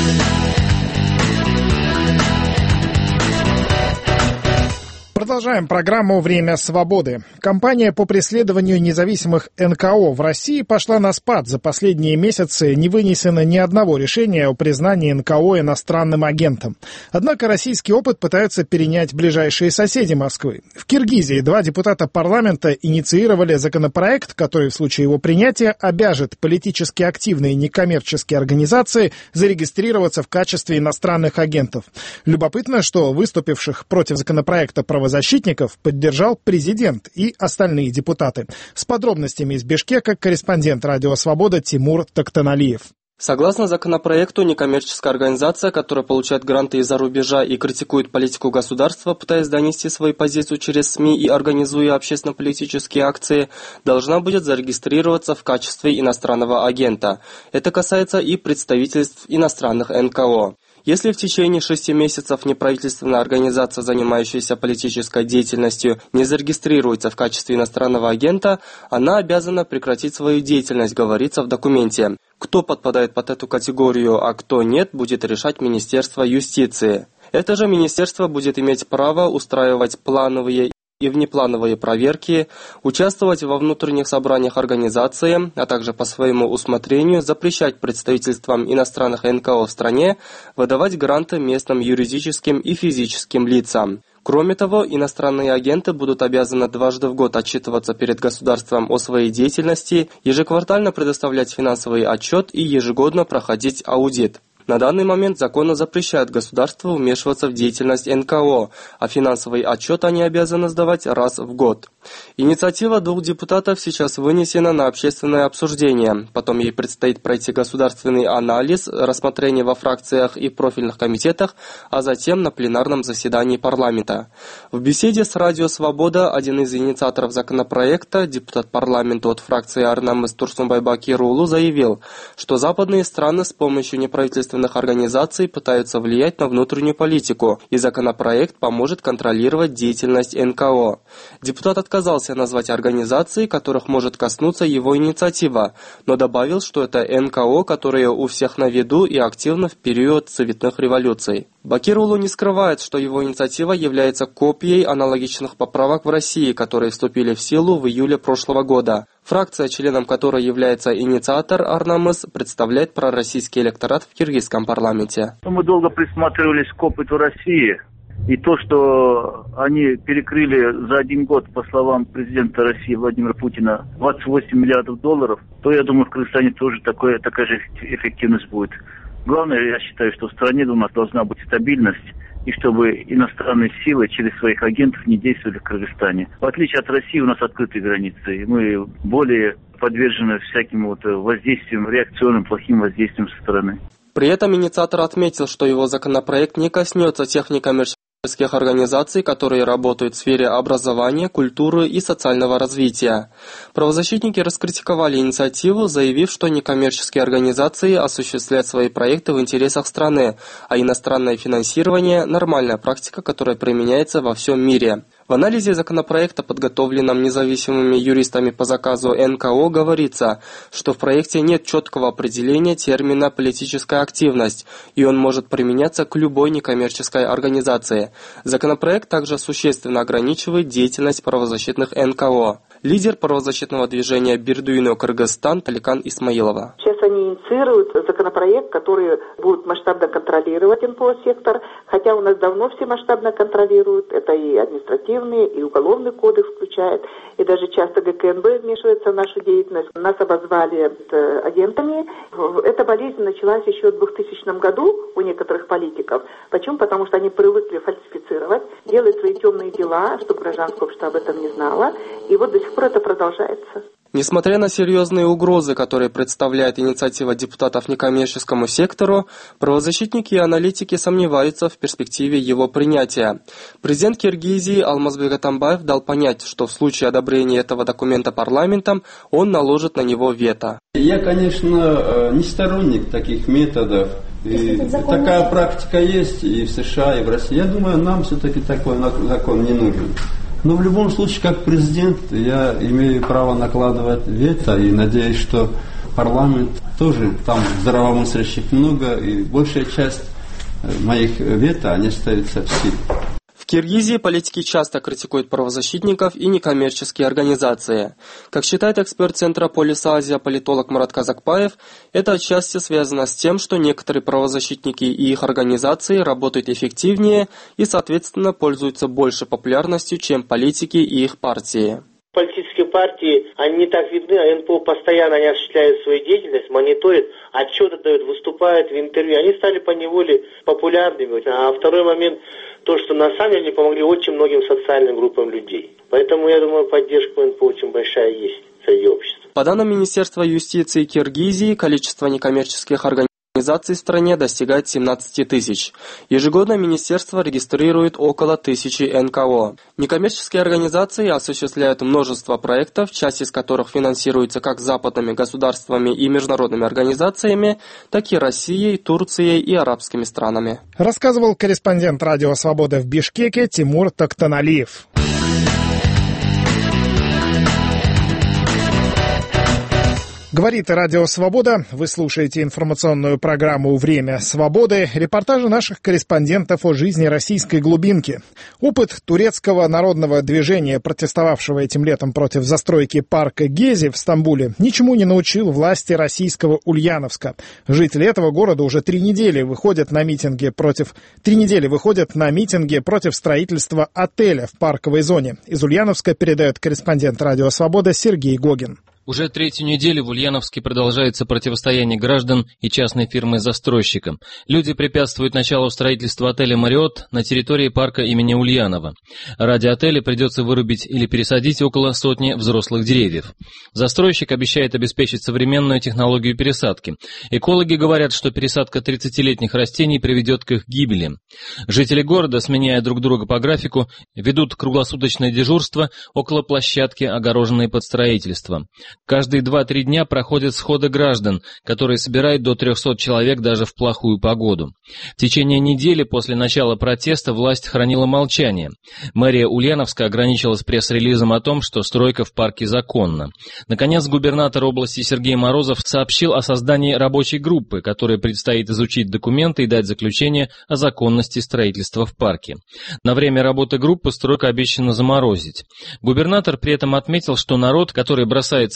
Продолжаем программу «Время свободы». Компания по преследованию независимых эн ка о в России пошла на спад. За последние месяцы не вынесено ни одного решения о признании эн ка о иностранным агентом. Однако российский опыт пытаются перенять ближайшие соседи Москвы. В Киргизии два депутата парламента инициировали законопроект, который в случае его принятия обяжет политически активные некоммерческие организации зарегистрироваться в качестве иностранных агентов. Любопытно, что выступивших против законопроекта правозащитников Защитников поддержал президент и остальные депутаты. С подробностями из Бишкека корреспондент Радио Свобода Тимур Токтаналиев. Согласно законопроекту, некоммерческая организация, которая получает гранты из-за рубежа и критикует политику государства, пытаясь донести свою позицию через СМИ и организуя общественно-политические акции, должна будет зарегистрироваться в качестве иностранного агента. Это касается и представительств иностранных эн ка о. Если в течение шести месяцев неправительственная организация, занимающаяся политической деятельностью, не зарегистрируется в качестве иностранного агента, она обязана прекратить свою деятельность, говорится в документе. Кто подпадает под эту категорию, а кто нет, будет решать Министерство юстиции. Это же министерство будет иметь право устраивать плановые и внеплановые проверки, участвовать во внутренних собраниях организации, а также по своему усмотрению запрещать представительствам иностранных эн ка о в стране выдавать гранты местным юридическим и физическим лицам. Кроме того, иностранные агенты будут обязаны дважды в год отчитываться перед государством о своей деятельности, ежеквартально предоставлять финансовый отчет и ежегодно проходить аудит. На данный момент законы запрещают государству вмешиваться в деятельность эн ка о, а финансовый отчет они обязаны сдавать раз в год. Инициатива двух депутатов сейчас вынесена на общественное обсуждение. Потом ей предстоит пройти государственный анализ, рассмотрение во фракциях и профильных комитетах, а затем на пленарном заседании парламента. В беседе с Радио Свобода один из инициаторов законопроекта, депутат парламента от фракции Арнамыс Турсунбай Бакирулу, заявил, что западные страны с помощью неправительственных организаций пытаются влиять на внутреннюю политику, и законопроект поможет контролировать деятельность эн ка о. Депутат отказался назвать организации, которых может коснуться его инициатива, но добавил, что это эн ка о, которые у всех на виду и активны в период цветных революций. Бакирулу не скрывает, что его инициатива является копией аналогичных поправок в России, которые вступили в силу в июле прошлого года. Фракция, членом которой является инициатор Арнамыс, представляет пророссийский электорат в киргизском парламенте. Мы долго присматривались к опыту России. И то, что они перекрыли за один год, по словам президента России Владимира Путина, двадцать восемь миллиардов долларов, то, я думаю, в Кыргызстане тоже такое, такая же эффективность будет. Главное, я считаю, что в стране у нас должна быть стабильность, и чтобы иностранные силы через своих агентов не действовали в Кыргызстане. В отличие от России, у нас открытые границы, и мы более подвержены всяким вот воздействиям, реакционным, плохим воздействиям со стороны. При этом инициатор отметил, что его законопроект не коснется тех некоммерческих организаций, которые работают в сфере образования, культуры и социального развития. Правозащитники раскритиковали инициативу, заявив, что некоммерческие организации осуществляют свои проекты в интересах страны, а иностранное финансирование – нормальная практика, которая применяется во всем мире. В анализе законопроекта, подготовленном независимыми юристами по заказу эн ка о, говорится, что в проекте нет четкого определения термина «политическая активность», и он может применяться к любой некоммерческой организации. Законопроект также существенно ограничивает деятельность правозащитных эн ка о. Лидер правозащитного движения «Бердуино Кыргызстан» Таликан Исмаилова. Сейчас они инициируют законопроект, который будет масштабно контролировать эн пэ о-сектор, хотя у нас давно все масштабно контролируют. Это и административный, и уголовный кодекс включает, и даже часто гэ ка эн бэ вмешивается в нашу деятельность. Нас обозвали агентами. Эта болезнь началась еще в двухтысячном году у некоторых политиков. Почему? Потому что они привыкли фальсифицировать, делать свои темные дела, чтобы гражданское общество об этом не знало. И вот до сих пор это продолжается. Несмотря на серьезные угрозы, которые представляет инициатива депутатов некоммерческому сектору, правозащитники и аналитики сомневаются в перспективе его принятия. Президент Киргизии Алмазбек Атамбаев дал понять, что в случае одобрения этого документа парламентом он наложит на него вето. Я, конечно, не сторонник таких методов. И такая практика есть и в США, и в России. Я думаю, нам все-таки такой закон не нужен. Но в любом случае, как президент, я имею право накладывать вето и надеюсь, что парламент тоже, там здравомыслящих много, и большая часть моих вето, они остаются в силе. В Киргизии политики часто критикуют правозащитников и некоммерческие организации. Как считает эксперт Центра Полис Азия политолог Мурат Казакбаев, это отчасти связано с тем, что некоторые правозащитники и их организации работают эффективнее и, соответственно, пользуются больше популярностью, чем политики и их партии. Политические партии, они не так видны, а эн пэ о постоянно они осуществляют свою деятельность, мониторят, отчеты дают, выступают в интервью. Они стали поневоле популярными. А второй момент, то, что на самом деле помогли очень многим социальным группам людей. Поэтому, я думаю, поддержка эн пэ о очень большая есть среди общества. По данным Министерства юстиции Киргизии, количество некоммерческих организаций Организаций в стране достигает семнадцать тысяч. Ежегодно министерство регистрирует около тысячи эн ка о. Некоммерческие организации осуществляют множество проектов, часть из которых финансируется как западными государствами и международными организациями, так и Россией, Турцией и арабскими странами. Рассказывал корреспондент Радио Свобода в Бишкеке Тимур Токтаналиев. Говорит Радио Свобода. Вы слушаете информационную программу «Время свободы». Репортажи наших корреспондентов о жизни российской глубинки. Опыт турецкого народного движения, протестовавшего этим летом против застройки парка Гези в Стамбуле, ничему не научил власти российского Ульяновска. Жители этого города уже три недели выходят на митинги против три недели выходят на митинги против строительства отеля в парковой зоне. Из Ульяновска передает корреспондент Радио Свобода Сергей Гогин. Уже третью неделю в Ульяновске продолжается противостояние граждан и частной фирмы-застройщика. Люди препятствуют началу строительства отеля «Мариот» на территории парка имени Ульянова. Ради отеля придется вырубить или пересадить около сотни взрослых деревьев. Застройщик обещает обеспечить современную технологию пересадки. Экологи говорят, что пересадка тридцатилетних растений приведет к их гибели. Жители города, сменяя друг друга по графику, ведут круглосуточное дежурство около площадки, огороженной под строительство. Каждые два-три дня проходят сходы граждан, которые собирают до трехсот человек даже в плохую погоду. В течение недели после начала протеста власть хранила молчание. Мэрия Ульяновска ограничилась пресс-релизом о том, что стройка в парке законна. Наконец, губернатор области Сергей Морозов сообщил о создании рабочей группы, которой предстоит изучить документы и дать заключение о законности строительства в парке. На время работы группы стройку обещано заморозить. Губернатор при этом отметил, что народ, который бросается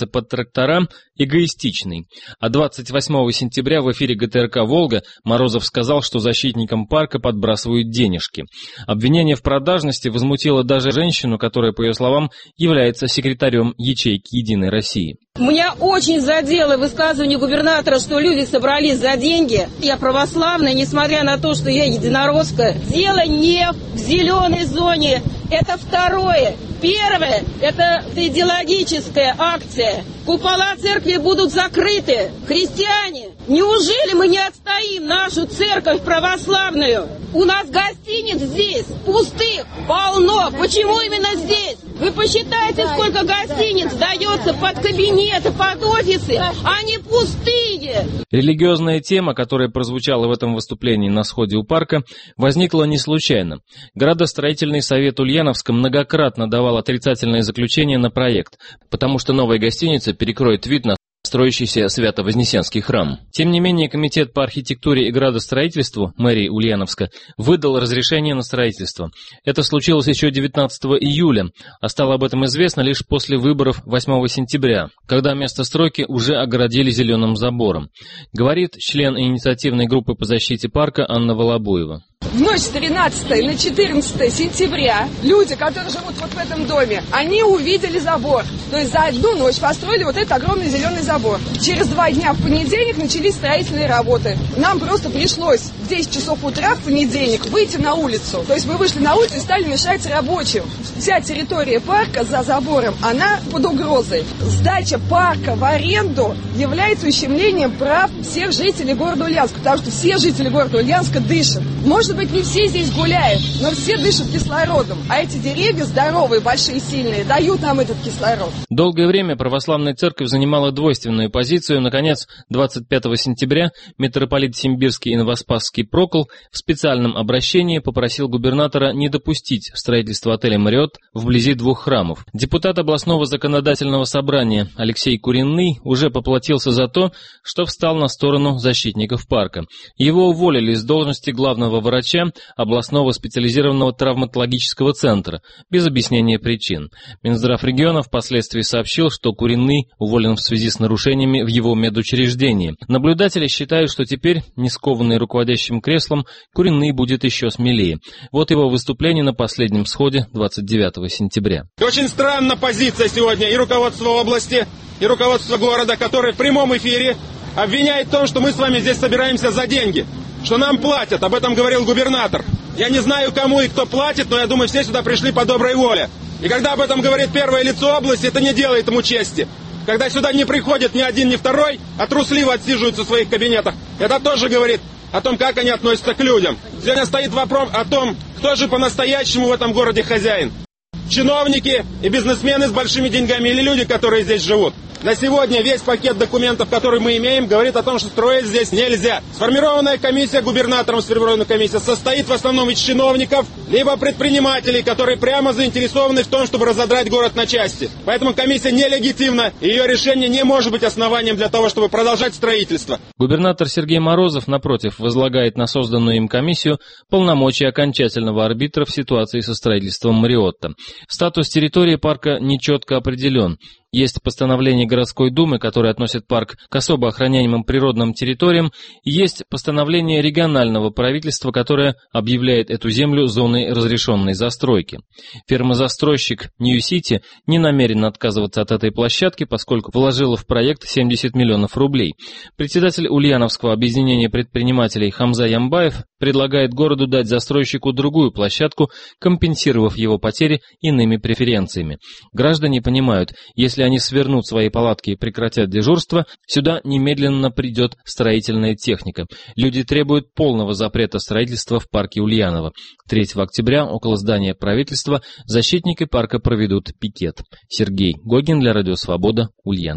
под трактора эгоистичный. А двадцать восьмого сентября в эфире гэ тэ эр ка «Волга» Морозов сказал, что защитникам парка подбрасывают денежки. Обвинение в продажности возмутило даже женщину, которая, по ее словам, является секретарем ячейки «Единой России». Меня очень задело высказывание губернатора, что люди собрались за деньги. Я православная, несмотря на то, что я единоросска. Дело не в зеленой зоне. Это второе. Первое – это идеологическая акция. Купола церкви будут закрыты. Христиане, неужели мы не отстоим нашу церковь православную? У нас гостиниц здесь пустых полно. Почему именно здесь? Вы посчитайте, сколько гостиниц дается под кабинеты, под офисы. Они пустые. Религиозная тема, которая прозвучала в этом выступлении на сходе у парка, возникла не случайно. Градостроительный совет Ульяновска многократно давал отрицательное заключение на проект, потому что новая гостиница перекроет вид на строящийся Свято-Вознесенский храм. Тем не менее, комитет по архитектуре и градостроительству мэрии Ульяновска выдал разрешение на строительство. Это случилось еще девятнадцатого июля, а стало об этом известно лишь после выборов восьмого сентября, когда место стройки уже огородили зеленым забором, говорит член инициативной группы по защите парка Анна Волобуева. В ночь с тринадцатого на четырнадцатое сентября люди, которые живут вот в этом доме, они увидели забор. То есть за одну ночь построили вот этот огромный зеленый забор. Через два дня в понедельник начались строительные работы. Нам просто пришлось в десять часов утра в понедельник выйти на улицу. То есть мы вышли на улицу и стали мешать рабочим. Вся территория парка за забором, она под угрозой. Сдача парка в аренду является ущемлением прав всех жителей города Ульяновска, потому что все жители города Ульяновска дышат. Может быть, не все здесь гуляют, но все дышат кислородом. А эти деревья здоровые, большие, сильные, дают нам этот кислород. Долгое время православная церковь занимала двойственную позицию. Наконец, двадцать пятого сентября митрополит Симбирский и Новоспасский Прокол в специальном обращении попросил губернатора не допустить строительства отеля «Мариотт» вблизи двух храмов. Депутат областного законодательного собрания Алексей Куренный уже поплатился за то, что встал на сторону защитников парка. Его уволили с должности главного врача областного специализированного травматологического центра без объяснения причин. Минздрав региона впоследствии сообщил, что Куренный уволен в связи с нарушениями в его медучреждении. Наблюдатели считают, что теперь, не скованный руководящим креслом, Куренный будет еще смелее. Вот его выступление на последнем сходе двадцать девятого сентября. Очень странна позиция сегодня и руководства области, и руководства города, которое в прямом эфире обвиняет в том, что мы с вами здесь собираемся за деньги, что нам платят, об этом говорил губернатор. Я не знаю, кому и кто платит, но я думаю, все сюда пришли по доброй воле. И когда об этом говорит первое лицо области, это не делает ему чести. Когда сюда не приходит ни один, ни второй, а трусливо отсиживаются в своих кабинетах, это тоже говорит о том, как они относятся к людям. Сегодня стоит вопрос о том, кто же по-настоящему в этом городе хозяин. Чиновники и бизнесмены с большими деньгами или люди, которые здесь живут. На сегодня весь пакет документов, который мы имеем, говорит о том, что строить здесь нельзя. Сформированная комиссия, губернатором сформированная комиссия, состоит в основном из чиновников, либо предпринимателей, которые прямо заинтересованы в том, чтобы разодрать город на части. Поэтому комиссия нелегитимна, и ее решение не может быть основанием для того, чтобы продолжать строительство. Губернатор Сергей Морозов, напротив, возлагает на созданную им комиссию полномочия окончательного арбитра в ситуации со строительством Мариотта. Статус территории парка нечетко определен. Есть постановление городской думы, которое относит парк к особо охраняемым природным территориям, и есть постановление регионального правительства, которое объявляет эту землю зоной разрешенной застройки. Фирма-застройщик Нью-Сити не намерена отказываться от этой площадки, поскольку вложила в проект семьдесят миллионов рублей. Председатель Ульяновского объединения предпринимателей Хамза Ямбаев предлагает городу дать застройщику другую площадку, компенсировав его потери иными преференциями. Граждане понимают, если они свернут свои палатки и прекратят дежурство, сюда немедленно придет строительная техника. Люди требуют полного запрета строительства в парке Ульяново. третьего октября около здания правительства защитники парка проведут пикет. Сергей Гогин для Радио Свобода, Ульяновск.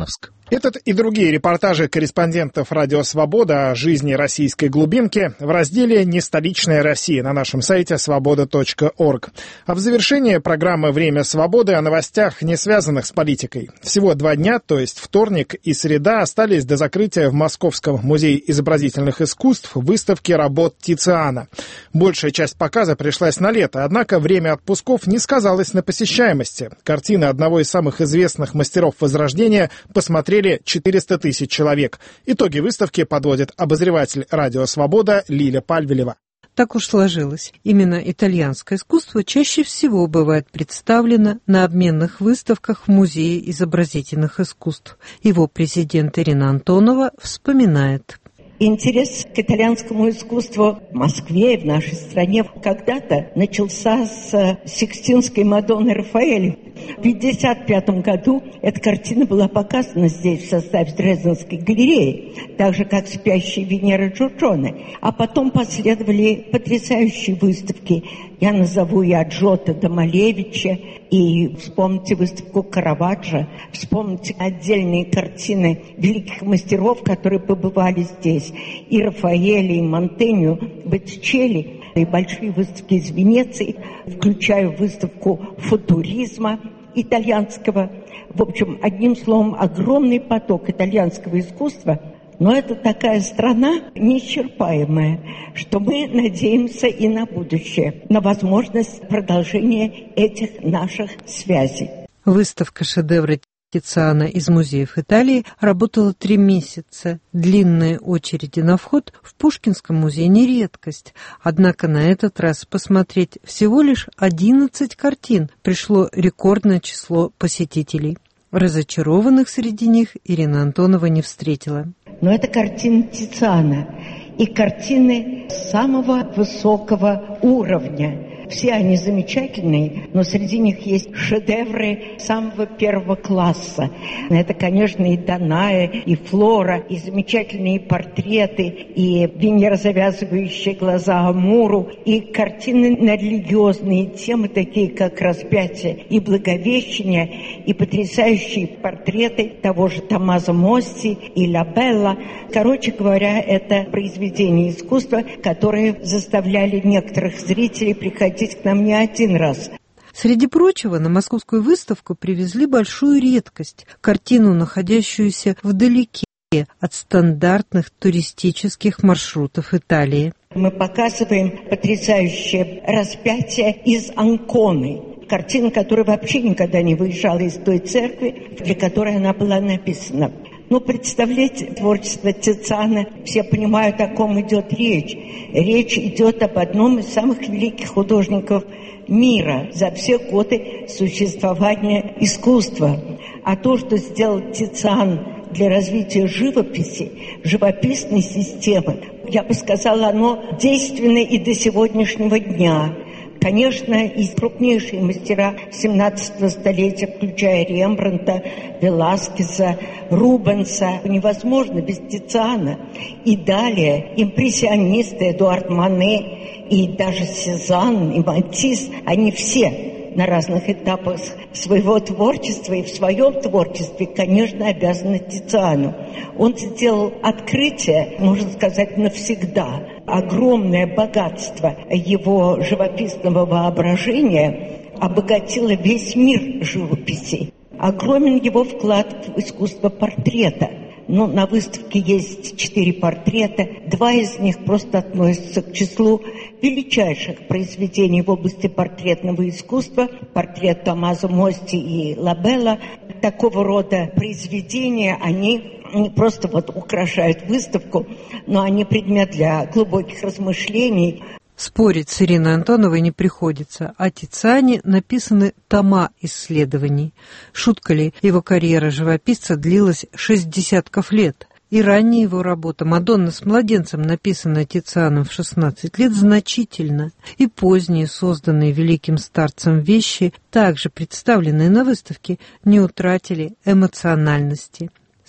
Этот и другие репортажи корреспондентов «Радио Свобода» о жизни российской глубинки в разделе «Не столичная Россия» на нашем сайте свобода точка орг. А в завершении программы «Время свободы» о новостях, не связанных с политикой. Всего два дня, то есть вторник и среда, остались до закрытия в Московском музее изобразительных искусств выставки работ Тициана. Большая часть показа пришлась на лето, однако время отпусков не сказалось на посещаемости. Картины одного из самых известных мастеров Возрождения посмотрели четыреста тысяч человек. Итоги выставки подводит обозреватель «Радио Свобода» Лиля Пальвелева. Так уж сложилось. Именно итальянское искусство чаще всего бывает представлено на обменных выставках в Музее изобразительных искусств. Его президент Ирина Антонова вспоминает. Интерес к итальянскому искусству в Москве и в нашей стране когда-то начался с Сикстинской Мадонны Рафаэля. В пятьдесят пятом году эта картина была показана здесь в составе Дрезденской галереи, так же, как «Спящая Венера» Джорджоне. А потом последовали потрясающие выставки. Я назову и от Джотто до Малевича, и вспомните выставку Караваджо, вспомните отдельные картины великих мастеров, которые побывали здесь, и Рафаэля, и Монтенью, Боттичелли, и большие выставки из Венеции, включая выставку футуризма итальянского. В общем, одним словом, огромный поток итальянского искусства. Но это такая страна неисчерпаемая, что мы надеемся и на будущее, на возможность продолжения этих наших связей. Выставка шедевра Тициана из музеев Италии работала три месяца. Длинные очереди на вход в Пушкинском музее не редкость. Однако на этот раз посмотреть всего лишь одиннадцать картин пришло рекордное число посетителей. Разочарованных среди них Ирина Антонова не встретила. Но это картины Тициана и картины самого высокого уровня. Все они замечательные, но среди них есть шедевры самого первого класса. Это, конечно, и Данаэ, и Флора, и замечательные портреты, и Венера, завязывающая глаза Амуру, и картины на религиозные темы, такие как «Распятие» и «Благовещение», и потрясающие портреты того же Томмазо Мосси и Ла Белла. Короче говоря, это произведения искусства, которые заставляли некоторых зрителей приходить к нам не один раз. Среди прочего, на московскую выставку привезли большую редкость – картину, находящуюся вдалеке от стандартных туристических маршрутов Италии. Мы показываем потрясающее «Распятие» из Анконы. Картина, которая вообще никогда не выезжала из той церкви, для которой она была написана. Ну, представляете, творчество Тициана, все понимают, о ком идет речь. Речь идет об одном из самых великих художников мира за все годы существования искусства. А то, что сделал Тициан для развития живописи, живописной системы, я бы сказала, оно действенно и до сегодняшнего дня. Конечно, и крупнейшие мастера семнадцатого столетия, включая Рембрандта, Веласкеса, Рубенса, невозможно без Тициана. И далее импрессионисты Эдуард Мане, и даже Сезанн, и Матисс, они все на разных этапах своего творчества и в своем творчестве, конечно, обязаны Тициану. Он сделал открытие, можно сказать, навсегда. Огромное богатство его живописного воображения обогатило весь мир живописи. Огромен его вклад в искусство портрета. Ну, на выставке есть четыре портрета. Два из них просто относятся к числу величайших произведений в области портретного искусства. Портрет Томмазо Мосси и Ла Белла. Такого рода произведения, они не просто вот украшают выставку, но они предмет для глубоких размышлений. Спорить с Ириной Антоновой не приходится. О Тициане написаны тома исследований. Шутка ли, его карьера живописца длилась шесть десятков лет. И ранняя его работа «Мадонна с младенцем», написанная Тицианом в шестнадцать лет, значительно. И поздние, созданные великим старцем вещи, также представленные на выставке, не утратили эмоциональности.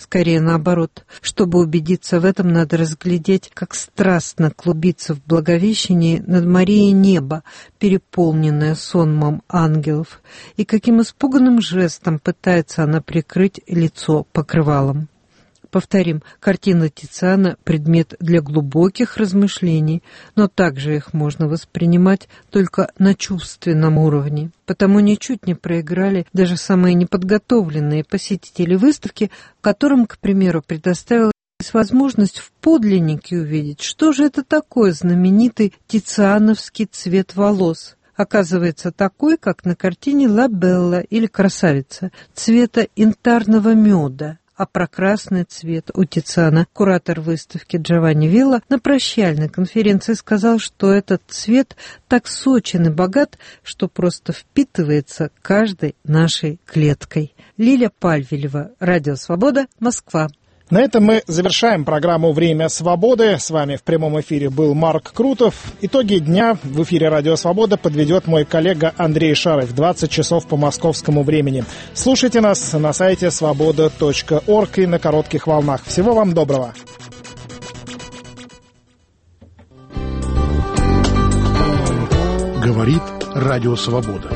Скорее наоборот. Чтобы убедиться в этом, надо разглядеть, как страстно клубится в Благовещении над Марией небо, переполненное сонмом ангелов, и каким испуганным жестом пытается она прикрыть лицо покрывалом. Повторим, картина Тициана – предмет для глубоких размышлений, но также их можно воспринимать только на чувственном уровне. Потому ничуть не проиграли даже самые неподготовленные посетители выставки, которым, к примеру, предоставилась возможность в подлиннике увидеть, что же это такое знаменитый тициановский цвет волос. Оказывается, такой, как на картине «Ла Белла» или «Красавица», цвета янтарного меда. А про красный цвет у Тициана куратор выставки Джованни Вилла на прощальной конференции сказал, что этот цвет так сочен и богат, что просто впитывается каждой нашей клеткой. Лиля Пальвелева, Радио Свобода, Москва. На этом мы завершаем программу «Время свободы». С вами в прямом эфире был Марк Крутов. Итоги дня в эфире «Радио Свобода» подведет мой коллега Андрей Шаров в двадцать часов по московскому времени. Слушайте нас на сайте свобода точка орг и на коротких волнах. Всего вам доброго. Говорит Радио Свобода.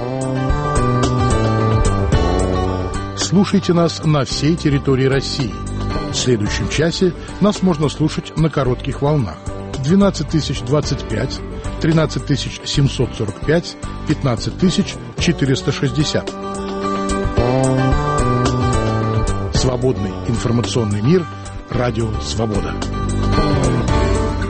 Слушайте нас на всей территории России. В следующем часе нас можно слушать на коротких волнах. двенадцать тысяч двадцать пять, тринадцать тысяч семьсот сорок пять, пятнадцать тысяч четыреста шестьдесят. Свободный информационный мир. Радио Свобода.